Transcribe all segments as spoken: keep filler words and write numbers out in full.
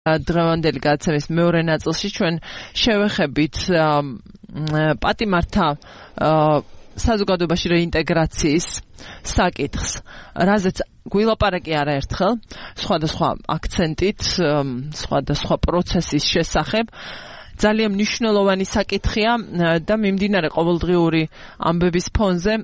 დღევანდელი გადაცემის მეორე ნაწილში ჩვენ შევეხებით პატიმართა საზოგადოებაში რეინტეგრაციის საკითხს, რაზეც გვილაპარაკი არაერთხელ, სხვადასხვა აქცენტით, სხვადასხვა პროცესის შესახებ. ძალიან მნიშვნელოვანი საკითხია და მიმდინარე ყოველდღიური ამბების ფონზე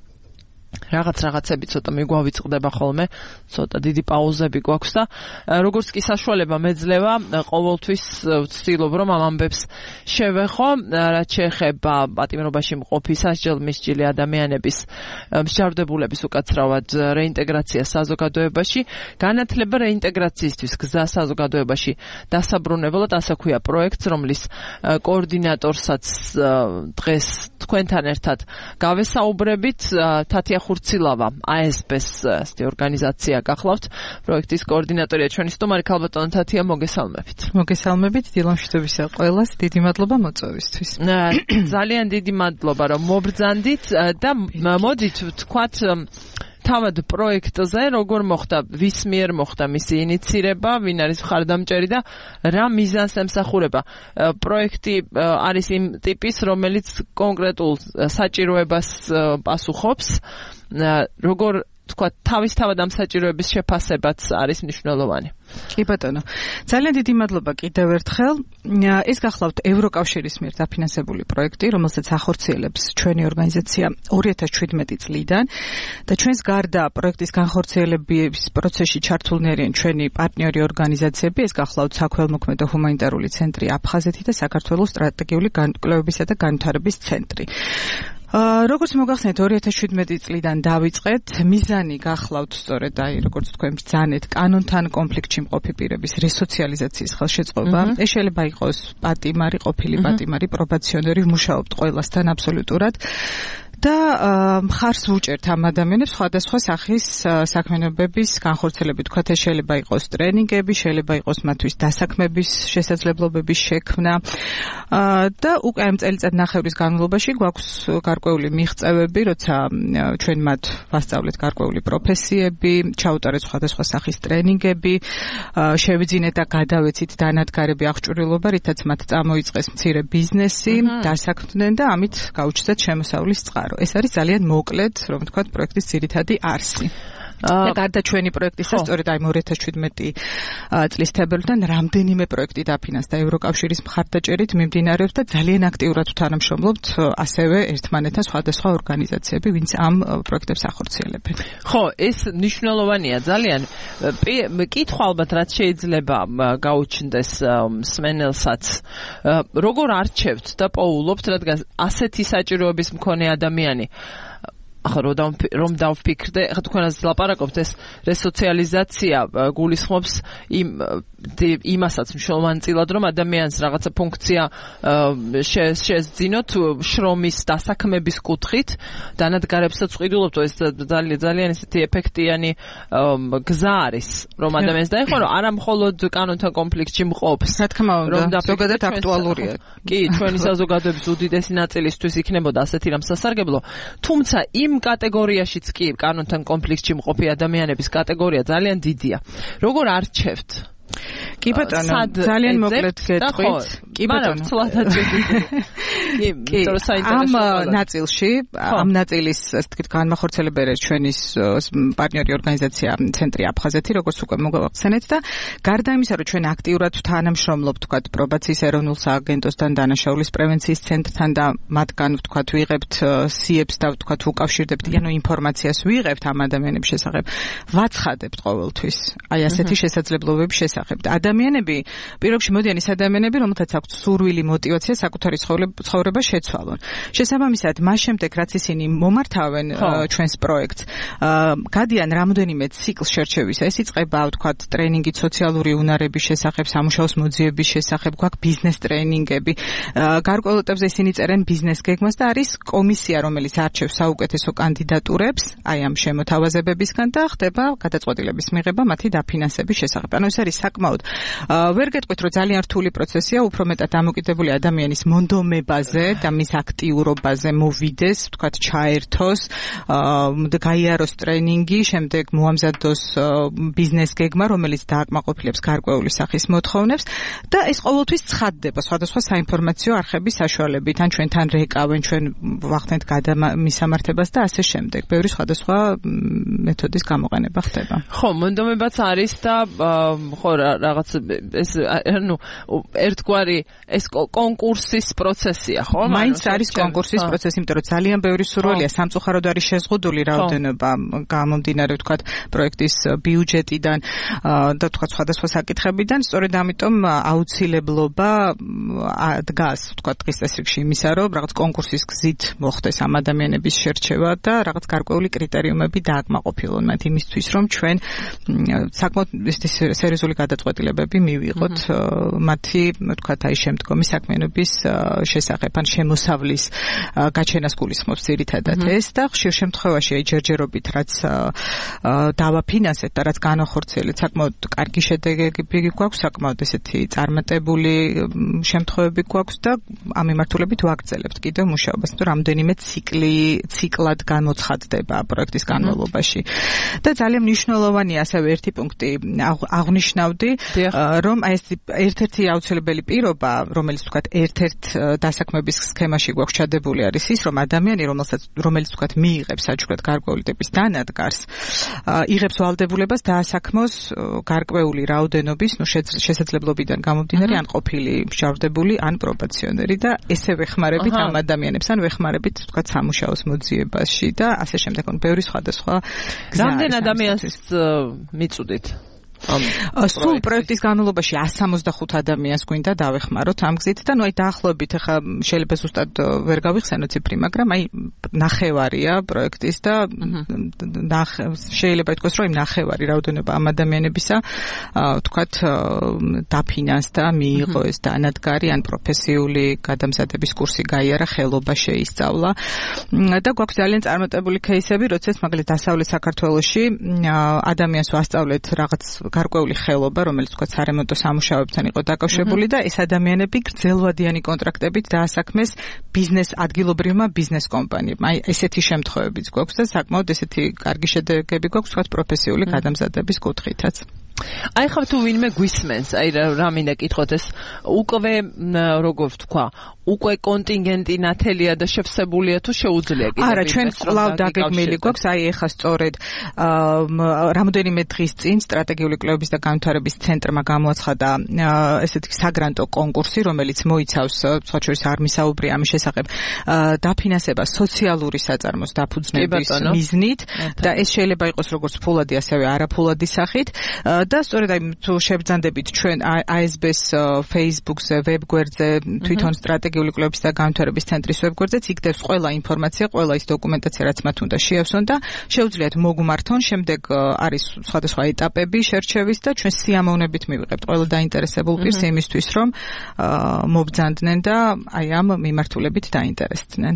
რაღაც რაღაცები ცოტა მიგვავიწყდება ხოლმე, ცოტა დიდი პაუზები გვაქვს და როგორც კი საშუალება მეძლევა, ყოველთვის ვცდილობ რომ ამ ამბებს შევეხო, რაც შეეხება პატიმრობაში მყოფი სასჯელ-მსჯილი ადამიანების მსჯავრდებულების უკაცრავად რეინტეგრაცია საზოგადოებაში, განათლება რეინტეგრაციისთვის გზა საზოგადოებაში დასაბრუნებლად, ასე ქვია პროექტს, რომლის კოორდინატორსაც დღეს თქვენთან ერთად გავესაუბრებით, თათია ხურცილავა A S B-ს ასეთი ორგანიზაცია გახლავთ, პროექტის კოორდინატორია ჩვენი სტუმარი ქალბატონი თათია, მოგესალმებით. მოგესალმებით, დილამშვიდობისა ყველას, დიდი მადლობა მოწვევისთვის. ძალიან დიდი მადლობა რომ მობრძანდით და მოდით ვთქვათ თავად პროექტზე როგორ მოხდა, ვის მიერ მოხდა მისი ინიცირება, ვინ არის მხარდამჭერი და რა მიზანს ემსახურება. პროექტი არის იმ ტიპის, რომელიც კონკრეტულ საჭიროებას პასუხობს, როგორ თქვათ, თავისთავად ამ საჭიროების შეფასებაც არის მნიშვნელოვანი. კი ბატონო, ძალიან დიდი მადლობა კიდევ ერთხელ. ეს გახლავთ ევროკავშირის მიერ დაფინანსებული პროექტი, რომელსაც ახორციელებს ჩვენი ორგანიზაცია ორი ათას შვიდმეტი წლიდან და ჩვენს გარდა პროექტის განხორციელების პროცესში ჩართულნი არიან ჩვენი პარტნიორი ორგანიზაციები, ეს გახლავთ საქველმოქმედო ჰუმანიტარული ცენტრი აფხაზეთი და საქართველოს სტრატეგიული კვლევებისა და განვითარების ცენტრი. როგორც მოგახსენეთ, ორი ათას შვიდმეტი წლიდან დავიწყეთ, მიზანი გახლავთ სწორედ აი როგორც თქვენ ბრძანეთ, კანონთან კონფლიქტში მყოფი პირების რესოციალიზაციის ხელშეწყობა. ეს შეიძლება იყოს პატიმარი, ყოფილი პატიმარი, პრობაციონერი, ვმუშაობთ ყველასთან აბსოლუტურად. და მხარს ვუჭერთ ამ ადამიანებს სხვადასხვა სახის საქმიანობების განხორციელებით. თქვათ, ეს შეიძლება იყოს ტრენინგები, შეიძლება იყოს მათთვის დასაქმების შესაძლებლობების შექმნა და უკვე ამ წელიწადნახევრის განმავლობაში გვაქვს გარკვეული მიღწევები, როცა ჩვენ მათ ვასწავლეთ გარკვეული პროფესიები, ჩაუტარეთ სხვადასხვა სახის ტრენინგები, შევიძინეთ და გადავეცით დანადგარები აღჭურვილობა, რითაც მათ წამოიწყეს მცირე ბიზნესი, დასაქმდნენ და ამით გაუჩნდათ შემოსავლის წყარო. ეს არის ძალიან მოკლედ, რომ ვთქვათ, პროექტის ძირითადი არსი. და გარდა ჩვენი პროექტისა, სწორედ აი ორი ათას შვიდმეტი წლის თებერვლიდან რამდენიმე პროექტი დაფინანსდა ევროკავშირის მხარდაჭერით მიმდინარეობს და ძალიან აქტიურად თანამშრომლობთ ასევე ერთმანეთთან სხვადასხვა ორგანიზაციები, ვინც ამ პროექტებს ახორციელებენ. ხო, ეს მნიშვნელოვანია ძალიან. კითხვა ალბათ რაც შეიძლება გაუჩნდეს მსმენელსაც, როგორ არჩევთ და პოულობთ, რადგან ასეთი საჭიროების მქონე ადამიანი ახლა რომ დავფიქრდე, ახლა თქვენაც ლაპარაკობთ, ეს რესოციალიზაცია გულისხმობს იმ იმასაც მნიშვნელოვანწილად, რომ ადამიანს რაღაცა ფუნქცია შეძინოთ შრომის დასაქმების კუთხით, დანადგარებსაც ვყიდულობთ, ეს ძალიან ძალიან ესეთი ეფექტიანი გზა არის, რომ ადამიანს დაეხმარო, რომ არა მხოლოდ კანონთან კონფლიქტში მყოფს. რა თქმა უნდა, ზოგადად აქტუალურია. კი, ჩვენი საზოგადოების უდიდესი ნაწილისთვის იქნებოდა ასეთი რამ სასარგებლო, თუმცა იმ კატეგორიაშიც კი კანონთან კონფლიქტში მყოფი ადამიანების კატეგორია ძალიან დიდია. როგორ არჩევთ? კი ბატონო, ძალიან მოკლედ გეტყვით. კი ბატონო, კი, ამ ნაწილში, ამ ნაწილის, ასე ვთქვით, განმახორციელებელი არის ჩვენი პარტნიორი ორგანიზაცია ცენტრი აფხაზეთი, როგორც უკვე მოგახსენეთ და გარდა იმისა, რომ ჩვენ აქტიურად თანამშრომლობთ, ვთქვათ, პრობაციის ეროვნულ სააგენტოსთან, დანაშაულის პრევენციის ცენტრთან და მათგან, ვთქვათ, ვიღებთ სიებს და, ვთქვათ, უკავშირდებთ, ანუ ინფორმაციას ვიღებთ ამ ადამიანების შესახებ, ვაცხადებთ ყოველთვის აი ასეთი შესაძლებლობების შესახებ. ადამიანები, პირობში მოდიან ის ადამიანები, რომელთაც აქვთ სურვილი, მოტივაცია საკუთარი ცხოვრება შეცვალონ. შესაბამისად, მას შემდეგ, რაც ისინი მომართავენ ჩვენს პროექტს, გადიან რამოდენიმე ციკლს შერჩევისა. ეს იწყება, ვთქვათ, ტრენინგით სოციალური უნარების შესახებ, სამუშაოს მოძიების შესახებ, გვაქვს ბიზნეს ტრენინგები. გარკვეულ ეტაპზე ისინი წერენ ბიზნეს გეგმას და არის კომისია, რომელიც არჩევს საუკეთესო კანდიდატურებს აი ამ შემოთავაზებებისგან და ხდება გადაწყვეტილების მიღება მათი დაფინანსების შესახებ. ანუ ეს არის საკმაოდ ვერ გეტყვით, რომ ძალიან რთული პროცესია, უფრო მეტად დამოკიდებული ადამიანის მონდომებაზე დარგზე და მის აქტიურობაზე მოვიდეს, ვთქვათ, ჩაერთოს, გაიაროს ტრენინგი, შემდეგ მოამზადოს ბიზნეს გეგმა, რომელიც დააკმაყოფილებს გარკვეული სახის მოთხოვნებს და ეს ყოველთვის ცხადდება სხვადასხვა საინფორმაციო არხების საშუალებით, ან ჩვენთან რეკავენ, ჩვენ ვახდენთ გადამისამართებას და ასე შემდეგ. ბევრი სხვადასხვა მეთოდის გამოყენება ხდება. ხო, მონდომებაც არის და ხო რაღაც ეს ну ერთგვარი ეს კონკურსის პროცესია, ხო? მაინც არის კონკურსის პროცესი, იმიტომ რომ ძალიან ბევრი სურვილია, სამწუხაროდ არის შეზღუდული რაოდენობა გამომდინარე ვთქვათ პროექტის ბიუჯეტიდან და ვთქვათ სხვადასხვა საკითხებიდან, სწორედ ამიტომ აუცილებლობა დგას ვთქვათ დღის წესრიგში იმისა, რომ რაღაც კონკურსის გზით მოხდეს ამ ადამიანების შერჩევა და რაღაც გარკვეული კრიტერიუმები დააკმაყოფილონ მათ იმისთვის, რომ ჩვენ საკმაოდ სერიოზული გადაწყვეტილებები მივიღოთ მათი ვთქვათ აი შემდგომი საქმიანობის შესახებ ან შემოსავლის გაჩენას გულისხმობს ძირითადად ეს და ხშირ შემთხვევაში აი ჯერჯერობით რაც დავაფინანსეთ და რაც განახორციელეთ საკმაოდ კარგი შედეგები გვაქვს, საკმაოდ ესეთი წარმატებული შემთხვევები გვაქვს და ამ მიმართულებით ვაგრძელებთ კიდევ მუშაობას, იმიტომ რომ რამდენიმე ციკლი ციკლად გამოცხადდება პროექტის განმავლობაში. და ძალიან მნიშვნელოვანია ასევე ერთი პუნქტი აღნიშნავდი, რომ აი ეს ერთ-ერთი აუცილებელი პირობა, რომელიც ვთქვათ ერთ-ერთ დასაქმების სქემაში გვაქვს ჩადებული არის ის, რომ ადამიანი, რომელსაც რომელიც ვთქვათ მიიღებს საჩუქრად გარკვეული ტიპის დანადგარს, იღებს ვალდებულებას დაასაქმოს გარკვეული რაოდენობის, ну შესაძლებლობიდან გამომდინარე, ან ყოფილი მსჯავრდებული, ან პრობაციონერი და ესე ვეხმარებით ამ ადამიანებს, ან ვეხმარებით ვთქვათ სამუშაოს მოძიებაში და ასე შემდეგ. ბევრი სხვადასხვა გზა. რამდენ ადამიანს მიწვდით? სულ პროექტის განმავლობაში one sixty-five ადამიანს გვინდა დავეხმაროთ ამ გზით და ნუ აი დაახლოებით ახლა შეიძლება ზუსტად ვერ გავიხსენო ციფრი, მაგრამ აი ნახევარია პროექტის და შეიძლება ითქვას, რომ ნახევარი რაოდენობა ამ ადამიანებისა ვთქვათ დაფინანსდა, მიიღო ეს დანადგარი ან პროფესიული გადამზადების კურსი გაიარა, ხელობა შეისწავლა და გვაქვს ძალიან წარმატებული кейსები, როდესაც მაგალითად დასავლეთ საქართველოში ადამიანს ვასწავლეთ რაღაც გარკვეული ხელობა, რომელიც თქვა სარემონტო სამუშაოებთან იყო დაკავშირებული და ეს ადამიანები გრძელვადიანი კონტრაქტებით დაასაქმეს ბიზნეს ადგილობრივმა ბიზნეს კომპანიებმა. აი ესეთი შემთხვევებიც გვაქვს და საკმაოდ ესეთი კარგი შედეგები გვაქვს თქვა პროფესიული გადამზადების კუთხითაც. აი ხა თუ ვინმე გვისმენს, აი რა მინდა კითხოთ ეს უკვე როგორ ვთქვა, უკვე კონტინგენტი ნათელია და შევსებულია თუ შეუძლია კიდევ? არა, ჩვენ კვლავ დაგეგმილი გვაქვს, აი ეხა სწორედ რამოდენიმე დღის წინ სტრატეგიული კვლევების და განვითარების ცენტრმა გამოაცხადა ესეთი საგრანტო კონკურსი, რომელიც მოიცავს სხვა შორის არ მისაუბრე ამის შესახებ დაფინანსება სოციალური საწარმოს დაფუძნების მიზნით და ეს შეიძლება იყოს როგორც ფულადი, ასევე არაფულადი სახით. და სწორედ აი თუ შევბრძანდებით ჩვენ აი ეს ბი-ს Facebook-ზე, ვებგვერდზე, თვითონ სტრატეგიული კვლევების და განვითარების ცენტრის ვებგვერდზეც იქნებს ყველა ინფორმაცია, ყველა ის დოკუმენტაცია, რაც მათ უნდა შეავსონ და შეუძლიათ მოგმართონ. შემდეგ არის სხვადასხვა ეტაპები შერჩევის და ჩვენ სიამოვნებით მივიღებთ ყველა დაინტერესებულ პირს იმისთვის, რომ მობრძანდნენ და აი ამ მიმართულებით დაინტერესდნენ.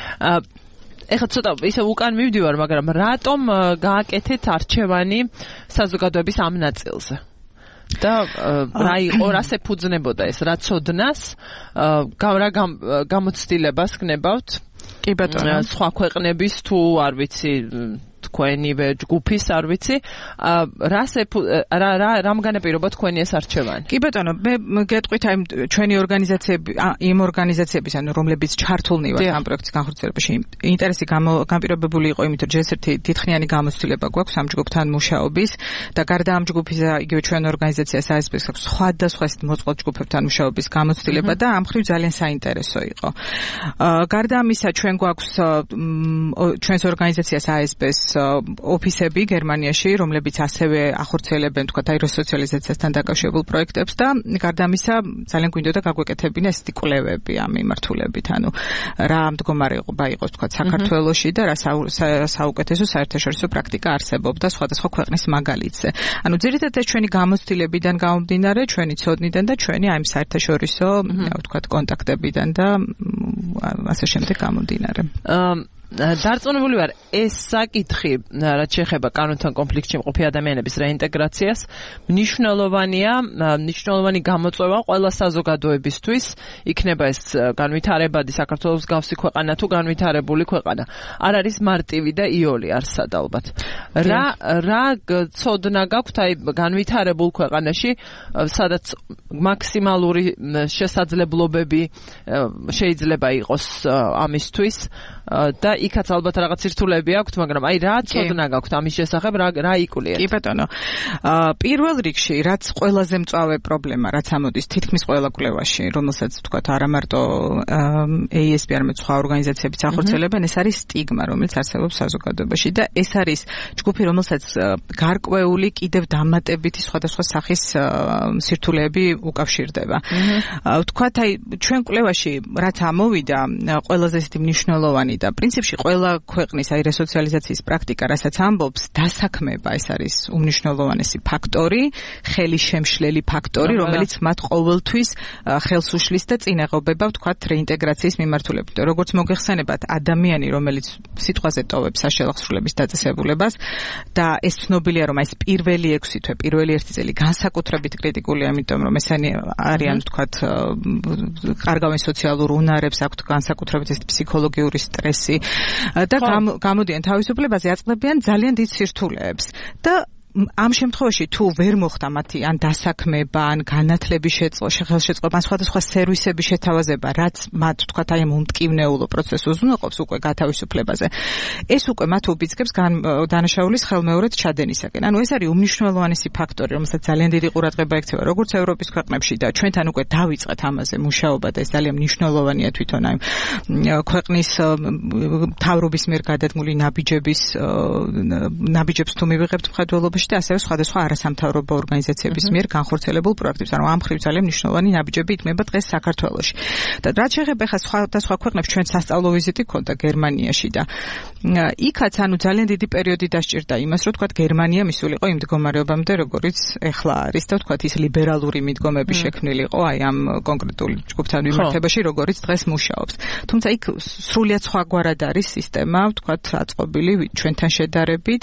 ეხლა ცოტა ისე უკან მივდივარ, მაგრამ რატომ გააკეთეთ არჩევანი საზოგადოების ამ ნაწილზე? და რა იყო, რას ეფუძნებოდა ეს, რა ცოდნას, რა გამოცდილებას გნებავთ? კი ბატონო, სხვა ქვეყნების თუ არ ვიცი თქვენივე ჯგუფის არ ვიცი რას რა რა რამ განაპირობა თქვენი ეს არჩევანი? კი ბატონო, მე გეტყვით აი ჩვენი ორგანიზაციები იმ ორგანიზაციების ანუ რომლებიც ჩართულნი ვართ ამ პროექტის განხორციელებაში ინტერესი განპირობებული იყო იმით რომ ჯერ ერთი დიდხნიანი გამოცდილება გვაქვს ამ ჯგუფთან მუშაობის და გარდა ამ ჯგუფისა იგივე ჩვენ ორგანიზაციას эй ეს ბი-ს აქვს სხვადასხვა მოწყობილ ჯგუფებთან მუშაობის გამოცდილება და ამ მხრივ ძალიან საინტერესო იყო. გარდა ამისა ჩვენ გვაქვს ჩვენს ორგანიზაციას эй ეს ბი-ს ოფისები გერმანიაში, რომლებიც ასევე ახორციელებენ თქვა აი რესოციალიზაციასთან დაკავშირებულ პროექტებს და გარდა ამისა ძალიან გვინდოდა გაგვეკეთებინა ესეთი კვლევები ამ მიმართულებით, ანუ რა მდგომარეობა იყოს თქვა საქართველოში და რა საუკეთესო საერთაშორისო პრაქტიკა არსებობდა სხვადასხვა ქვეყნის მაგალითზე. ანუ ძირითადად ჩვენი გამოცდილებიდან გამომდინარე, ჩვენი ცოდნიდან და ჩვენი აი საერთაშორისო თქვა კონტაქტებიდან და ასე შემდეგ გამომდინარე. დარწმუნებული ვარ, ეს საკითხი, რაც შეეხება კანონთან კონფლიქტში მყოფი ადამიანების რეინტეგრაციას, მნიშვნელოვანია, მნიშვნელოვანი გამოწვევა ყველა საზოგადოებისთვის, იქნება ეს განვითარებადი საქართველოს მსგავსი ქვეყანა თუ განვითარებული ქვეყანა. არ არის მარტივი და იოლი არსად ალბათ. რა რა ცოდნა გაქვთ აი განვითარებულ ქვეყანაში, სადაც მაქსიმალური შესაძლებლობები შეიძლება იყოს ამისთვის და იქაც ალბათ რაღაც სირთულეები აქვთ, მაგრამ აი რა ცოდნა გაქვთ ამის შესახებ, რა რა იკულიათ? კი ბატონო. პირველ რიგში, რაც ყველაზე მწვავე პრობლემა, რაც ამოდის თითქმის ყველა კვლევაში, რომელსაც ვთქვათ, არა მარტო ეი ეს პი, არამედ სხვა ორგანიზაციებიც ახორციელებენ, ეს არის სტიგმა, რომელიც არსებობს საზოგადოებაში და ეს არის ჯგუფი, რომელსაც გარკვეული კიდევ დამატებითი სხვადასხვა სახის სირთულეები უკავშირდება. ვთქვათ, აი ჩვენ კვლევაში რაც ამოვიდა, ყველაზე ისეთი მნიშვნელოვანი და პრინციპში ყველა ქვეყნის აი რესოციალიზაციის პრაქტიკა, რასაც ამბობს, დასაქმება ეს არის უმნიშვნელოვანესი ფაქტორი, ხელისშემშლელი ფაქტორი, რომელიც მათ ყოველთვის ხელს უშლის და წინაღობება, ვთქვათ, რეინტეგრაციის მიმართულებით. როგორც მოგეხსენებათ, ადამიანი, რომელიც სიტყვაზე ტოვებს საშელახსრულების დაწესებულებას და ეს ცნობილია, რომ ეს პირველი ექვსი თვე, პირველი ერთი წელი განსაკუთრებით კრიტიკულია, იმიტომ რომ ესენი არიან, ვთქვათ, კარგავენ სოციალურ უნარებს, აქვთ განსაკუთრებით ეს ფსიქოლოგიური სტრესი და გამოდიან თავისუფლებაზე, აწყდებიან ძალიან დიდ სირთულეებს და ამ შემთხვევაში თუ ვერ მოხდა მათი ან დასაქმება, ან განათლების ხელშეწყობა, ან სხვადასხვა სერვისების შეთავაზება, რაც მათ ვთქვათ აი ამ უმტკივნეულო პროცესს უზრუნველყოფს უკვე გათავისუფლებაზე, ეს უკვე მათ უბიძგებს დანაშაულის ხელმეორედ ჩადენისაკენ. ანუ ეს არის უმნიშვნელოვანესი ფაქტორი, რომელსაც ძალიან დიდი ყურადღება ექცევა როგორც ევროპის ქვეყნებში და ჩვენთან უკვე დავიწყეთ ამაზე მუშაობა და ეს ძალიან მნიშვნელოვანია თვითონ აი ქვეყნის მთავრობის მიერ გადადგმული ნაბიჯების ნაბიჯებს თუ მივიღებთ მხედველობაში და ასევე სხვადასხვა არასამთავრობო ორგანიზაციების მიერ განხორციელებულ პროექტებს. ანუ ამ მხრივ ძალიან მნიშვნელოვანი ნაბიჯები იქმნება დღეს საქართველოში. და რაც შეეხება ხა სხვადასხვა ქვეყნებს, ჩვენ სასწავლო ვიზიტი ქონდა გერმანიაში და იქაც ანუ ძალიან დიდი პერიოდი დასჭირდა იმას, რომ თქვათ გერმანია მისულიყო იმ მდგომარეობამდე, როგორიც ეხლა არის და თქვათ ის ლიბერალური მიდგომები შექმნილიყო აი ამ კონკრეტული ჯგუფთან მიმართებაში, როგორიც დღეს მუშაობს. თუმცა იქ სრულიად სხვაგვარად არის სისტემა, თქვათ აწყობილი ჩვენთან შედარებით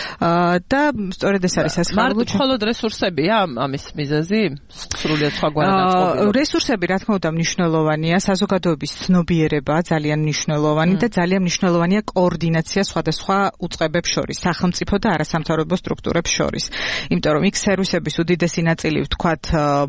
და სწორედ ეს არის სასახარულო. მარტო მხოლოდ რესურსებია ამის მიზეზი? სრულიად სხვაგვარად აწყობილი. რესურსები, რა თქმა უნდა, მნიშვნელოვანია, საზოგადოების ცნობიერება ძალიან მნიშვნელოვანი და ძალიან მნიშვნელოვანია კოორდინაცია სხვადასხვა უწყებებს შორის, სახელმწიფო და არასამთავრობო სტრუქტურებს შორის. იმიტომ რომ იქ სერვისების უდიდესი ნაწილი, ვთქვათ,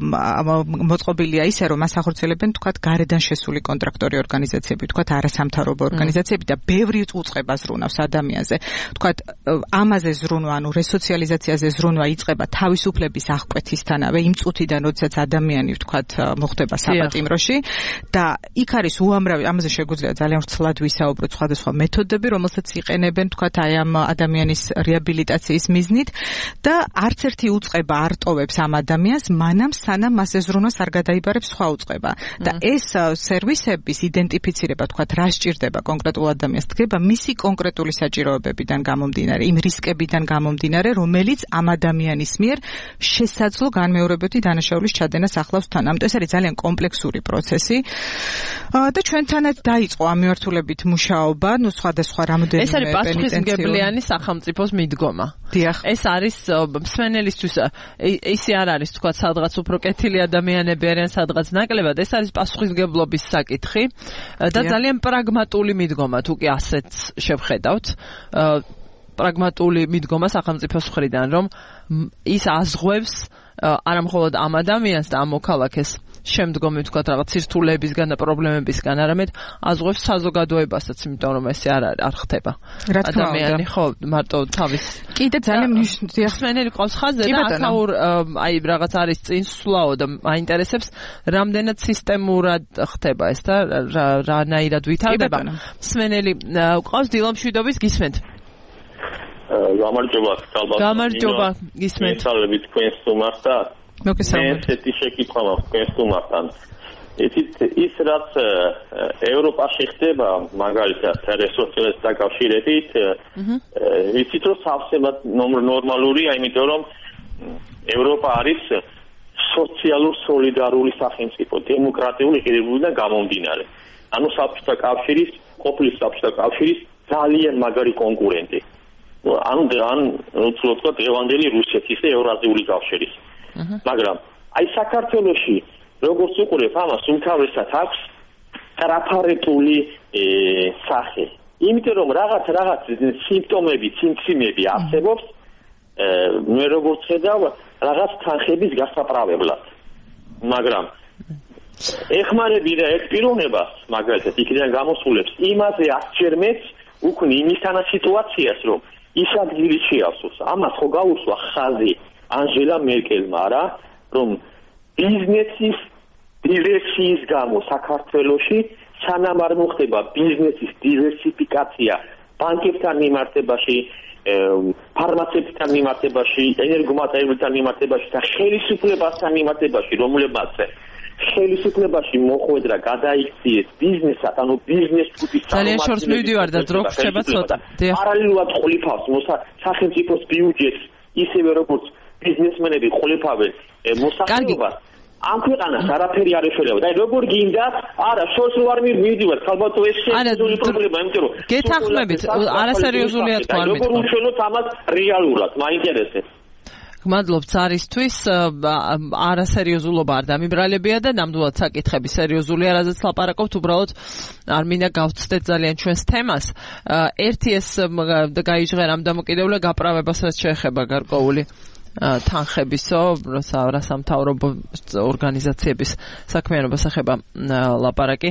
მოწყობილია ისე, რომ მას ახორციელებენ, ვთქვათ, გარედან შესული კონტრაქტორი ორგანიზაციები, ვთქვათ, არასამთავრობო ორგანიზაციები და ბევრი უწყება ზრუნავს ადამიანზე. ვთქვათ, ამაზე ზრუნვა, ანუ რესოციალიზაციაზე ზრუნვა იწყება თავისუფლების აღკვეთისთანავე, იმ წუთიდან, როდესაც ადამიანი, ვთქვათ, მოხდება საპატიმროში და იქ არის უამრავი, ამაზე შეგვიძლია ძალიან ვრცლად ვისაუბროთ, სხვადასხვა მეთოდები, რომელსაც იყენებენ, ვთქვათ, აი ამ ადამიანის რეაბილიტაციის მიზნით და არც ერთი უწყება არ ტოვებს ამ ადამიანს, მანამ სანამ მასზე ზრუნვას არ გადაიბარებს სხვა უწყება. და ეს სერვისების იდენტიფიცირება, ვთქვათ, რა სჭირდება კონკრეტულ ადამიანს, დგება მისი კონკრეტული საჭიროებებიდან გამომდინარე, იმ რისკებიდან გამომდინარე, რომელიც ამ ადამიანის მიერ შესაძლო განმეორებითი დანაშაულის ჩადენას ახლავს თან. ამიტომ ეს არის ძალიან კომპლექსური პროცესი და ჩვენთანაც დაიწყო ამ მიმართულებით მუშაობა, ნუ სხვადასხვა რამოდენიმე ეს არის პასუხისმგებლიანი სახელმწიფოს მიდგომა. დიახ. ეს არის მსმენელისთვის ისე არ არის, თქვა, სადღაც უფრო კეთილი ადამიანები არიან, სადღაც ნაკლებად, ეს არის პასუხისმგებლობის საკითხი და ძალიან პრაგმატული მიდგომა, თუ კი ასეც შევხედავთ. პრაგმატული მიდგომა სახელმწიფოს მხრიდან, რომ ის აზღვევს არა მხოლოდ ამ ადამიანს და ამ მოქალაქეს შემდგომი, ვთქვათ, რაღაც სირთულეებისგან და პრობლემებისგან, არამედ აზღვევს საზოგადოებასაც, იმიტომ რომ ესე არ არ ხდება. ადამიანი ხო მარტო თავის კიდე ძალიან მნიშვნელოვანია. მსმენელი ყავს ხაზზე და აქაურ აი რაღაც არის წინსვლაო და მაინტერესებს, რამდენად სისტემურად ხდება ეს და რანაირად ვითარდება. მსმენელი ყავს დილამშვიდობის, გისმენთ? გამარჯობა, ალბათ. გამარჯობა, გისმენთ. მესალმებით თქვენს სტუმართან. მოგესალმებით. ესეთი შეკითხვა მაქვს თქვენს სტუმართან. იცით, ის რაც ევროპაში ხდება, მაგალითად, რესურსებს დაკავშირებით, იცით, რომ სავსებად ნორმალურია, იმიტომ რომ ევროპა არის სოციალურ სოლიდარული სახელმწიფო, დემოკრატიული ღირებულებიდან გამომდინარე. ანუ საბჭოთა კავშირის, ყოფილი საბჭოთა კავშირის ძალიან მაგარი კონკურენტი. ანუ ან უცვლოდ ვთქვათ დღევანდელი რუსეთის და ევრაზიული კავშირის. მაგრამ აი საქართველოში როგორც უყურებ ამას უმთავრესად აქვს ტრაფარეტული სახე. იმიტომ რომ რაღაც რაღაც სიმპტომები, სიმციმები არსებობს, მე როგორც ხედავ, რაღაც თანხების გასაправებლად. მაგრამ ეხმარები და ერთ პიროვნებას, მაგალითად, იქიდან გამოსულებს იმაზე ასჯერ მეც უქმნი იმისანა სიტუაციას, რომ ის ადგილი შეავსოს. ამას ხო გაუსვა ხაზი ანჟელა მერკელმა, რა, რომ ბიზნესის დივერსიის გამო საქართველოში სანამ არ მოხდება ბიზნესის დივერსიფიკაცია ბანკებთან მიმართებაში, ფარმაცევტებთან მიმართებაში, ენერგომატერიალებთან მიმართებაში და ხელისუფლებასთან მიმართებაში, რომლებმაც ხელისუფლებაში მოხვედრა გადაიქციეს ბიზნესად, ანუ ბიზნეს ჯგუფის ძალიან შორს მივდივარ და დრო ხდება ცოტა. პარალელურად ყოლიფავს სახელმწიფოს ბიუჯეტს, ისევე როგორც ბიზნესმენები ყოლიფავენ მოსახლეობას. ამ ქვეყანას არაფერი არ ეშველება. და როგორ გინდა, არა, შორს რო არ მივდივართ, ალბათ ეს შეეძლო პრობლემა, იმიტომ რომ გეთანხმებით, არასერიოზულია თქვა არ მithქვა. როგორ უშველოთ ამას რეალურად, მაინტერესებს. გმადლობთ არისთვის, არასერიოზულობა არ დამიბრალებია და ნამდვილად საკითხები სერიოზულია, რაზეც ლაპარაკობთ, უბრალოდ არ მინდა გავცდეთ ძალიან ჩვენს თემას. ერთი ეს გაიჟღერა ამ დამოკიდებულება გაправებას რაც შეეხება გარკვეული თანხებისო, რასამთავრობო ორგანიზაციების საქმიანობას ეხება ლაპარაკი.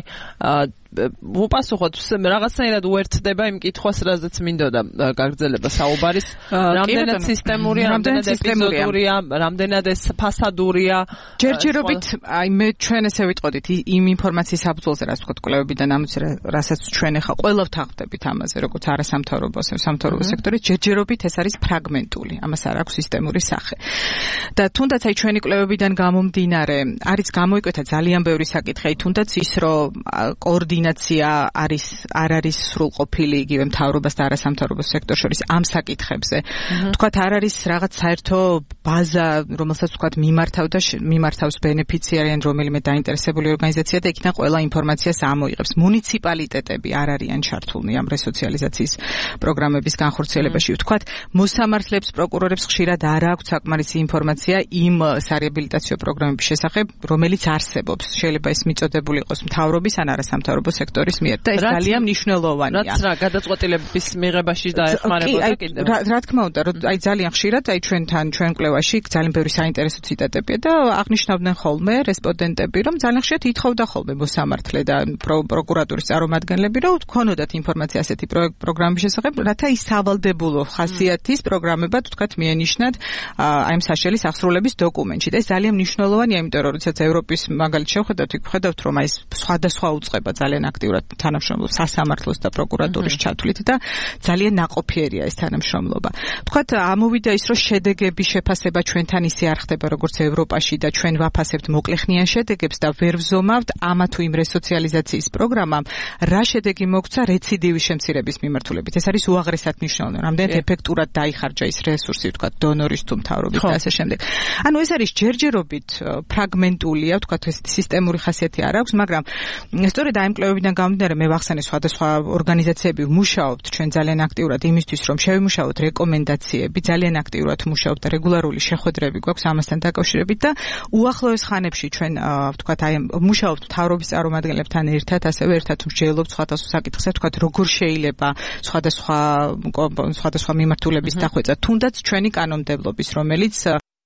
უპასუხოთ, რაღაცნაირად უერთდება იმ კითხვას, რაზეც მინდოდა გაგრძელება საუბარის. რამდენად სისტემურია, რამდენად ეპიზოდურია, რამდენად ეს ფასადურია. ჯერჯერობით, აი მე ჩვენ ესე ვიტყოდით იმ ინფორმაციის საფუძველზე, რაც ვთქვათ კვლევებიდან ამოწ რასაც ჩვენ ახლა ყველა ვთანხმდებით ამაზე, როგორც არასამთავრობო, სამთავრობო სექტორი, ჯერჯერობით ეს არის ფრაგმენტული. ამას არ აქვს სისტემური სახე. და თუნდაც აი ჩვენი კვლევებიდან გამომდინარე, არის გამოიკვეთა ძალიან ბევრი საკითხი, აი თუნდაც ის, რომ კოორდინაცია არის არ არის სრულყოფილი იგივე მთავრობას და არასამთავრობო სექტორს შორის ამ საკითხებზე. თქვათ არ არის რაღაც საერთო ბაზა, რომელსაც თქვათ მიმართავდა მიმართავს ბენეფიციარი ან რომელიმე დაინტერესებული ორგანიზაცია და იქიდან ყველა ინფორმაციას ამოიღებს. მუნიციპალიტეტები არ არიან ჩართულნი ამ რესოციალიზაციის პროგრამების განხორციელებაში. თქვათ მოსამართლეებს, პროკურორებს ხშირად არ აქვს საკმარისი ინფორმაცია იმ სარეაბილიტაციო პროგრამების შესახებ, რომელიც არსებობს. შეიძლება ეს მიწოდებული იყოს მთავრობის ან არასამთავრობო სექტორის მიერ და ეს ძალიან მნიშვნელოვანია. რაც რა გადაწყვეტილების მიღებაში დაეხმარებოდა კიდევ. რა თქმა უნდა, აი ძალიან ხშირად აი ჩვენთან ჩვენ კვლევაში ძალიან ბევრი საინტერესო ციტატებია და აღნიშნავდნენ ხოლმე რესპონდენტები, რომ ძალიან ხშირად ითხოვდა ხოლმე მოსამართლე და პროკურატურის წარმომადგენლები, რომ გქონოდათ ინფორმაცია ასეთი პროგრამის შესახებ, რათა ის სავალდებულო ხასიათის პროგრამებად თქვათ მieნიშნათ აი ამ საშელის აღსრულების დოკუმენტში. და ეს ძალიან მნიშვნელოვანია, იმიტომ რომ როდესაც ევროპის მაგალითად შევხედავთ, იქ ვხედავთ, რომ აი სხვადასხვა უწყება ძალიან აქტიურად თანამშრომლობს სასამართლოს და პროკურატურის ჩათვლით და ძალიან ნაყოფიერია ეს თანამშრომლობა. თქვათ ამოვიდა ის, რომ შედეგების შეფასება ჩვენთან ისე არ ხდება როგორც ევროპაში და ჩვენ ვაფასებთ მოკლეხნიან შედეგებს და ვერ ვზომავთ ამა თუ იმ რესოციალიზაციის პროგრამამ რა შედეგი მოგვცა რეციდივის შემცირების მიმართულებით. ეს არის უაღრესად მნიშვნელოვანი. რამდენად ეფექტურად დაიხარჯა ის რესურსი, თქვათ დონორის თუ მთავრობის და ასე შემდეგ. ანუ ეს არის ჯერჯერობით ფრაგმენტულია, თქვათ ეს სისტემური ხასიათი არ აქვს, მაგრამ სწორედ აი ამ კვლევებიდან გამომდინარე მე ვახსენე სხვადასხვა ორგანიზაციები ვმუშაობთ ჩვენ ძალიან აქტიურად იმისთვის, რომ შევიმუშაოთ რეკომენდაციები, ძალიან აქტიურად ვმუშაობთ და რეგულარული შეხვედრები გვაქვს ამასთან დაკავშირებით და უახლოეს ხანებში ჩვენ ვთქვათ აი ვმუშაობთ მთავრობის წარმომადგენლებთან ერთად, ასევე ერთად ვსჯელობთ სხვადასხვა საკითხზე, ვთქვათ როგორ შეიძლება სხვადასხვა სხვადასხვა მიმართულების დახვეწა, თუნდაც ჩვენი კანონმდებლობის, რომელიც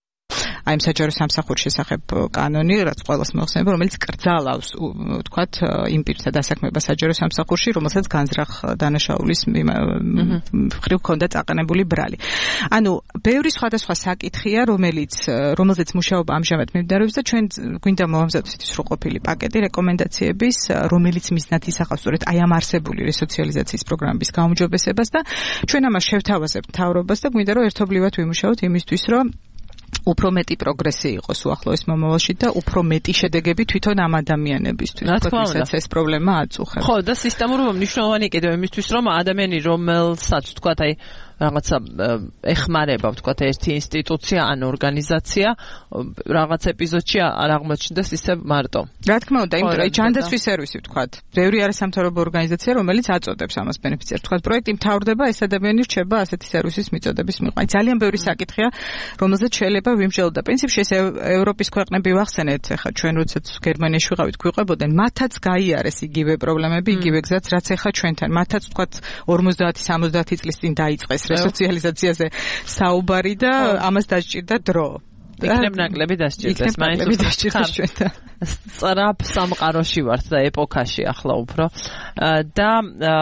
აი ამ საჯარო სამსახურის შესახებ კანონი, რაც ყველას მოახსენება, რომელიც კრძალავს, ვთქვათ, იმ პირთა დასაქმებას საჯარო სამსახურში, რომელსაც განზრახ დანაშაულის მხრივ ჰქონდა წაყენებული ბრალი. ანუ ბევრი სხვადასხვა საკითხია, რომელიც რომელზეც მუშაობა ამჟამად მიმდინარეობს და ჩვენ გვინდა მოვამზადოთ ისეთი სრულყოფილი პაკეტი რეკომენდაციების, რომელიც მიზნად ისახავს სწორედ აი ამ არსებული რესოციალიზაციის პროგრამების გაუმჯობესებას და ჩვენ ამას შევთავაზებთ მთავრობას და გვინდა რომ ერთობლივად ვიმუშაოთ იმისთვის, რომ უფრო მეტი პროგრესი იყოს უახლოეს მომავალში და უფრო მეტი შედეგები თვითონ ამ ადამიანებისთვის, თვითონაც ეს პრობლემა აწუხებს. ხო, და სისტემურობა მნიშვნელოვანია კიდევ იმისთვის, რომ ადამიანი, რომელსაც თქვათ, აი რაღაცა ეხმარება, ვთქვათ, ერთი ინსტიტუცია ან ორგანიზაცია რაღაც ეპიზოდში არ აღმოჩნდეს ისე მარტო. რა თქმა უნდა, იმიტომ რომ ჯანდაცვის სერვისი ვთქვათ, ბევრი არასამთავრობო ორგანიზაცია, რომელიც აწოდებს ამას ბენეფიციარს. ვთქვათ, პროექტი მთავრდება, ეს ადამიანი რჩება ასეთი სერვისის მიწოდების მიღმა. ძალიან ბევრი საკითხია, რომელზეც შეიძლება ვიმსჯელოთ და პრინციპში ეს ევროპის ქვეყნები ვახსენეთ, ახლა ჩვენ როდესაც გერმანიაში ვიყავით, გვიყვებოდნენ, მათაც გაიარეს იგივე პრობლემები, იგივე გზაც, რაც ახლა ჩვენთან. მათაც ვთქვათ, ორმოცდაათი სამოცდაათი წლის წინ დაიწყეს რესოციალიზაციაზე საუბარი და ამას დაჭირდა დრო. იქნებ ნაკლები დასჭირდეს, მაინც დასჭირდეს ჩვენთან. სწრაფ სამყაროში ვართ და ეპოქაში ახლა უფრო და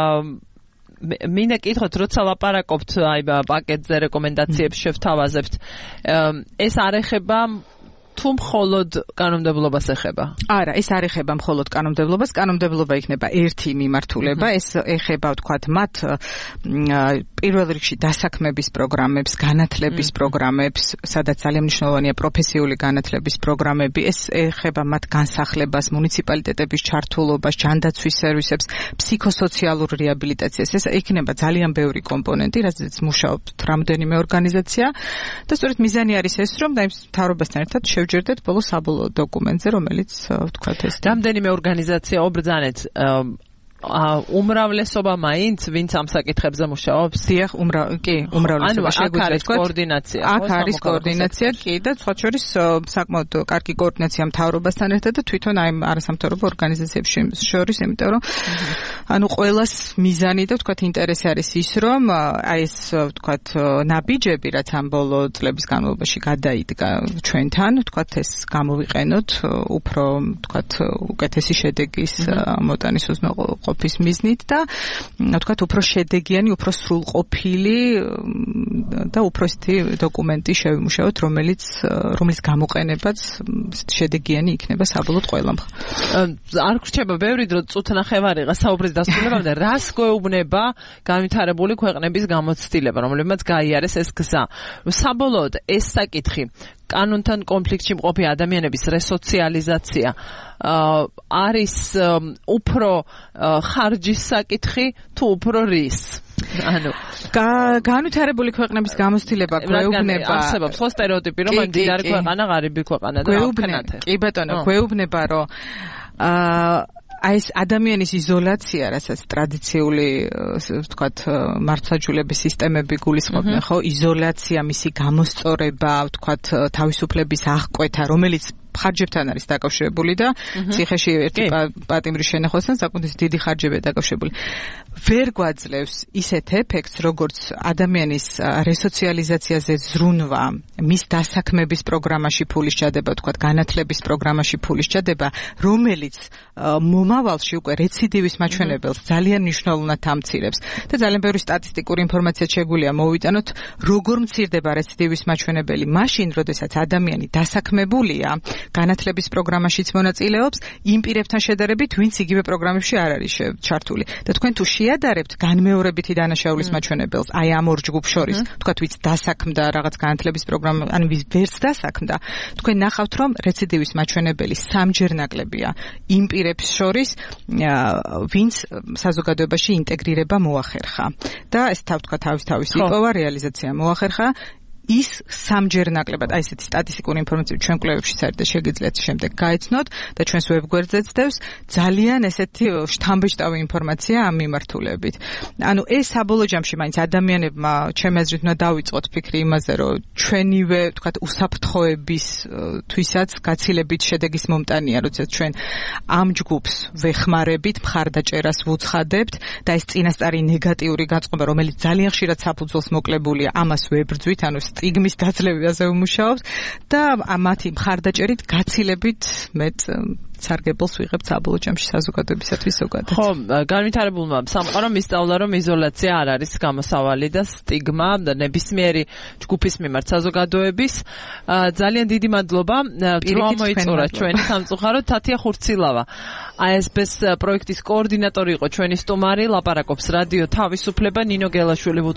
მინდა კითხოთ, როცა ლაპარაკობთ აი პაკეტზე რეკომენდაციებს შევთავაზებთ, ეს არ ეხება თუ მხოლოდ კანონმდებლობას ეხება? არა, ეს არ ეხება მხოლოდ კანონმდებლობას, კანონმდებლობა იქნება ერთი მიმართულება, ეს ეხება, ვთქვათ, მათ პირველ რიგში დასაქმების პროგრამებს, განათლების პროგრამებს, სადაც ძალიან მნიშვნელოვანია პროფესიული განათლების პროგრამები, ეს ეხება მათ განსახლებას, მუნიციპალიტეტების ჩართულობას, ჯანდაცვის სერვისებს, ფსიქოსოციალურ რეაბილიტაციას. ეს იქნება ძალიან ბევრი კომპონენტი, რაზეც მუშაობს რამდენიმე ორგანიზაცია და სწორედ მიზანი არის ეს, რომ მთავრობასთან ერთად შევჯერდეთ ბოლო საბოლოო დოკუმენტზე, რომელიც ვთქვათ ეს რამდენიმე ორგანიზაცია ობრძანეთ უმრავლესობა მაინც ვინც ამ საკითხებზე მუშაობს? დიახ, კი, უმრავლესობა შეგვიძლია თქვა. კოორდინაცია. აქ არის კოორდინაცია, კი და სხვა შორის საკმაოდ კარგი კოორდინაცია მთავრობასთან ერთად და თვითონ აი არასამთავრობო ორგანიზაციებს შორის, იმიტომ რომ ანუ ყველას მიზანი და ვთქვათ ინტერესი არის ის, რომ აი ეს ვთქვათ ნაბიჯები, რაც ამ ბოლო წლების განმავლობაში გადაიდგა ჩვენთან, ვთქვათ ეს გამოვიყენოთ უფრო ვთქვათ უკეთესი შედეგის მოტანის ყოფის მიზნით და ვთქვათ უფრო შედეგიანი, უფრო სრულყოფილი და უფრო ისეთი დოკუმენტი შევიმუშაოთ, რომელიც რომლის გამოყენებაც შედეგიანი იქნება საბოლოოდ ყველამ. არ გრჩება ბევრი დრო წუთნახევარიღა საუბრის დასრულებამდე, რას გვეუბნება განვითარებული ქვეყნების გამოცდილება, რომლებმაც გაიარეს ეს გზა. საბოლოოდ ეს საკითხი კანონთან კონფლიქტში მყოფი ადამიანების რესოციალიზაცია არის უფრო ხარჯის საკითხი თუ უფრო რის? ანუ განვითარებული ქვეყნების გამოცდილება გვეუბნება არსებობს ხო სტერეოტიპი, რომ მდიდარი ქვეყანა, ღარიბი ქვეყანა და ამქანათე. კი ბატონო, გვეუბნება, რომ აი ეს ადამიანის იზოლაცია, რასაც ტრადიციული ვთქვათ მართლმსაჯულების სისტემები გულისხმობენ, ხო? იზოლაცია, მისი გამოსწორება, ვთქვათ თავისუფლების აღკვეთა, რომელიც ხარჯებთან არის დაკავშირებული და ციხეში ერთი პატიმრის შენახვასთან საკუთარი დიდი ხარჯებია დაკავშირებული. ვერ გვაძლევს ისეთ ეფექტს, როგორც ადამიანის რესოციალიზაციაზე ზრუნვა, მის დასაქმების პროგრამაში ფულის ჩადება, თქვათ, განათლების პროგრამაში ფულის ჩადება, რომელიც მომავალში უკვე რეციდივის მაჩვენებელს ძალიან მნიშვნელოვნად ამცირებს. და ძალიან ბევრი სტატისტიკური ინფორმაცია შეგვიძლია მოვიტანოთ, როგორ მცირდება რეციდივის მაჩვენებელი მაშინ, როდესაც ადამიანი დასაქმებულია, განათლების პროგრამაშიც მონაწილეობს, იმ პირებთან შედარებით, ვინც იგივე პროგრამებში არ არის ჩართული. და თქვენ თუ შეადარებთ განმეორებითი დანაშაულის მაჩვენებელს, აი ამ ორ ჯგუფ შორის, თქვათ, ვინც დასაქმდა რაღაც განათლების პროგრამა, ანუ ვინც ვერც დასაქმდა, თქვენ ნახავთ, რომ რეციდივის მაჩვენებელი სამჯერ ნაკლებია იმ პირებს შორის, ვინც საზოგადოებაში ინტეგრირება მოახერხა. და ეს თქვათ, თავის თავის იპოვა, რეალიზაცია მოახერხა. ის სამჯერ ნაკლებად, აი ესეთი სტატისტიკური ინფორმაცია ჩვენ კვლევებში საერთოდ შეგიძლიათ შემდეგ გაეცნოთ და ჩვენს ვებგვერდზეც დევს ძალიან ესეთი შთამბეჭდავი ინფორმაცია ამ მიმართულებით. ანუ ეს საბოლოო ჯამში მაინც ადამიანებმა ჩემი აზრით უნდა დავიწყოთ ფიქრი იმაზე, რომ ჩვენივე, ვთქვათ, უსაფრთხოების თვისაც გაცილებით შედეგის მომტანია, როდესაც ჩვენ ამ ჯგუფს ვეხმარებით, მხარდაჭერას ვუცხადებთ და ეს წინასწარი ნეგატიური გაწყობა, რომელიც ძალიან ხშირად საფუძველს მოკლებულია, ამას ვებრძვით, ანუ სტიგმის დაძლევაზე ვმუშაობთ და მათი მხარდაჭერით გაცილებით მეტ სარგებელს ვიღებთ საბოლოო ჯამში საზოგადოებისათვის ზოგადად. ხო, განვითარებულმა სამყარომ ისწავლა, რომ იზოლაცია არ არის გამოსავალი და სტიგმა და ნებისმიერი ჯგუფის მიმართ საზოგადოების. ძალიან დიდი მადლობა. დრო მოიწურა ჩვენი სამწუხაროდ თათია ხურცილავა. აი ეს ბეს პროექტის კოორდინატორი იყო ჩვენი სტუმარი, ლაპარაკობს რადიო თავისუფლება, ნინო გელაშვილი